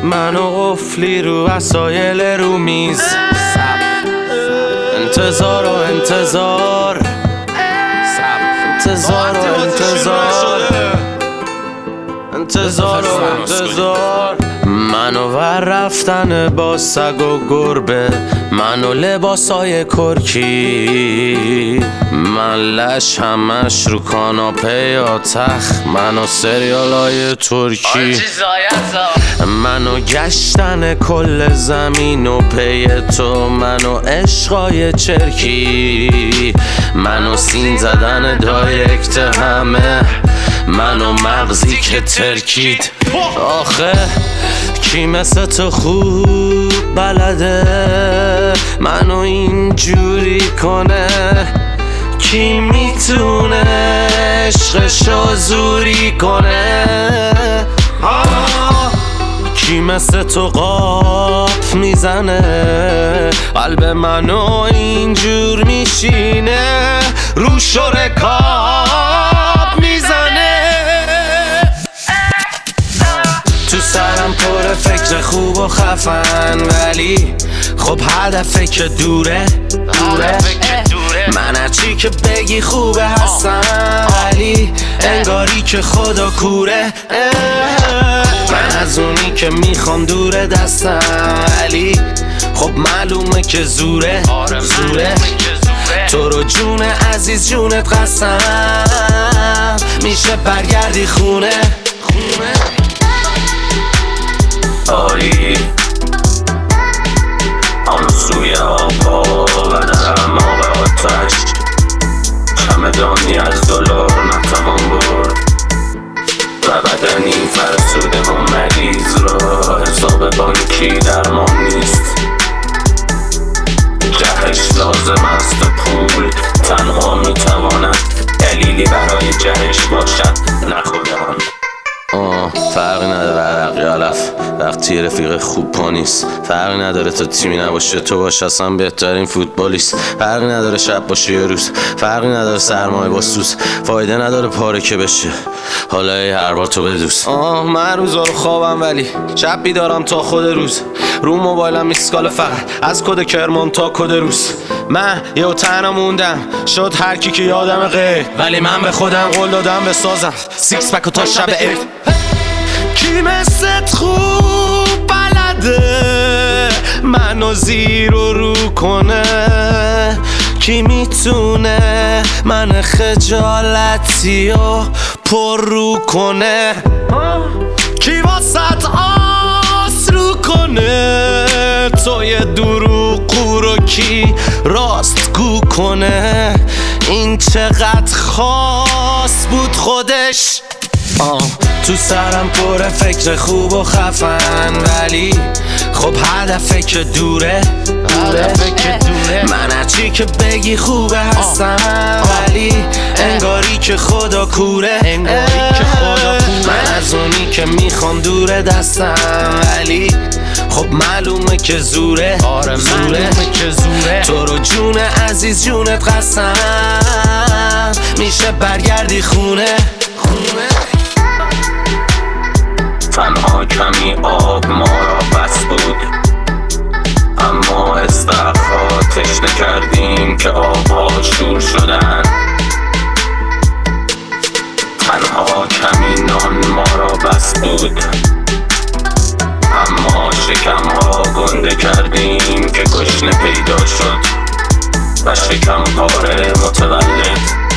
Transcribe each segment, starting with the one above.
منو قفلی رو وسایل رو میز، انتظار و انتظار، انتظار و انتظار، انتظار و انتظار. منو ور رفتن با سگ و گربه، منو لباسای کرکی، من لش همش رو کاناپه یا تخت، منو سریالای ترکی، منو گشتن کل زمین و پی تو، منو عشقای چرکی، منو سین زدن دایرکت همه، منو مغزی که ترکید. آخه کی مثل تو خوب بلده منو اینجوری کنه؟ کی میتونه عشقشو زوری کنه؟ کی مثل تو قاپ میزنه قلب منو اینجور میشینه، رو رکاب میزنه؟ تو سرم پر فکر خوب و خفن، ولی خب هدفه که دوره. من هرچی که بگی خوبه هستم، ولی انگاری که خدا کوره. من از اونی که میخوام دوره دستم، ولی خب معلومه که زوره. تو رو جون عزیز جونت قسم، میشه برگردی خونه. آری آن سوی آبا و درم آب آتش، چمدانی از دلار نتوان برد و بدنی فرسوده و مریض را حساب بانکی درمان نیست. جهش لازم است پول، تنها میتواند دلیلی برای جهش باشد، نخودان. فرقی نداره عرقی علف وقتی رفیق خوب پا نیست، فرقی نداره تا تیمی نباشه تو باش اصلا بهترین فوتبالیست، فرقی نداره شب باشه یه روز، فرقی نداره سرمایه با سوز، فایده نداره پاره که بشه، حالا هر بار تو بدوز. من روزا رو خوابم ولی شب بیدارم تا خود روز، رو موبایلم میسکاله فقط از کد کرمان تا کد روز. من یه تنها موندم شد هر کی که یادم غیر، ولی من به خودم قول دادم بسازم سیکس پک و تا شب عید. کی مثل خوب بلده منو زیر و رو کنه؟ کی میتونه من خجالتی و پر رو کنه؟ کی واسط آس رو کنه؟ تو یه دروغ رو کی راست گو کنه؟ این چقدر خاص بود خودش. تو سرم پر فکر خوب و خفن، ولی خب هدفه که دوره. من هرچی که بگی خوبه هستم، ولی انگاری که خدا کوره. من از اونی که میخوام دوره دستم، ولی خب معلومه که زوره. تو رو جون عزیز جونت قسم، میشه برگردی خونه. تنها کمی آب ما را بس بود، اما استخرها تشنه کردیم که آبها شور شدن. تنها کمی نان ما را بس بود، اما شکمها گنده کردیم که گشنه پیدا شد و شکم پاره متولد.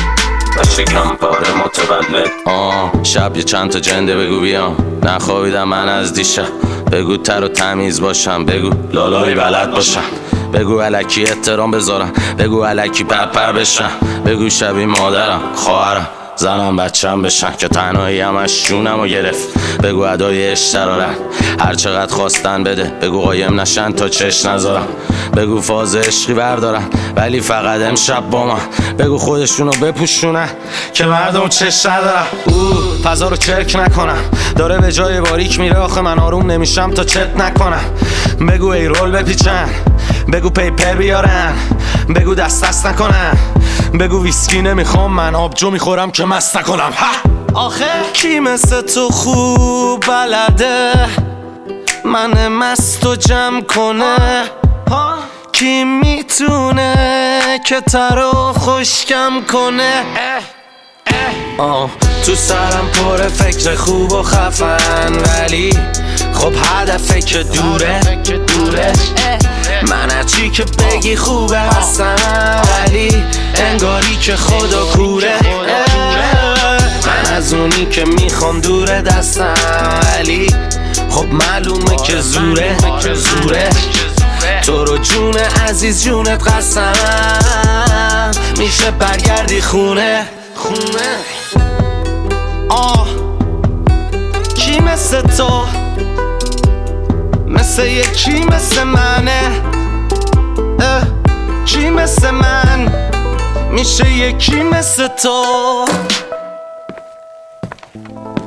شب یه چند تا جنده بگو بیام، نخوابیدم من از دیشب، بگو تر و تمیز باشم، بگو لالایی بلد باشم، بگو الکی احترام بذارم، بگو الکی پرپر بشم، بگو شبیه مادرم خواهرم زنم بچم بشن که تنهایی همش شونم و گرفت، بگو ادای اشترارن هر چقدر خواستن بده، بگو قایم نشن تا چش نذارم، بگو فاز عشقی بردارن ولی فقط امشب با من، بگو خودشونو بپوشونن که مردم چش ندارم. فضا رو چرک نکنم، داره به جای باریک میره، آخه من آروم نمیشم تا چت نکنم، بگو ای رول بپیچن، بگو پیپر بیارن، بگو دست نکنن، بگو ویسکی نمیخوام من آبجو میخورم که مست نکنم. آخه کی مثل تو خوب بلده من مست و جمع کنه؟ کی میتونه که ترو خشکم کنه؟ تو سرم پر فکر خوب و خفن، ولی خب هدفه که دوره. من هرچی که بگی خوبه هستم، ولی انگاری که خدا کوره. من از اونی که میخوام دوره دستم، ولی خب معلومه که زوره. تو رو جون عزیز جونت قسم، میشه برگردی خونه. کی مثل تو، مثل یکی مثل منه؟ کی مثل من میشه یکی مثل تو؟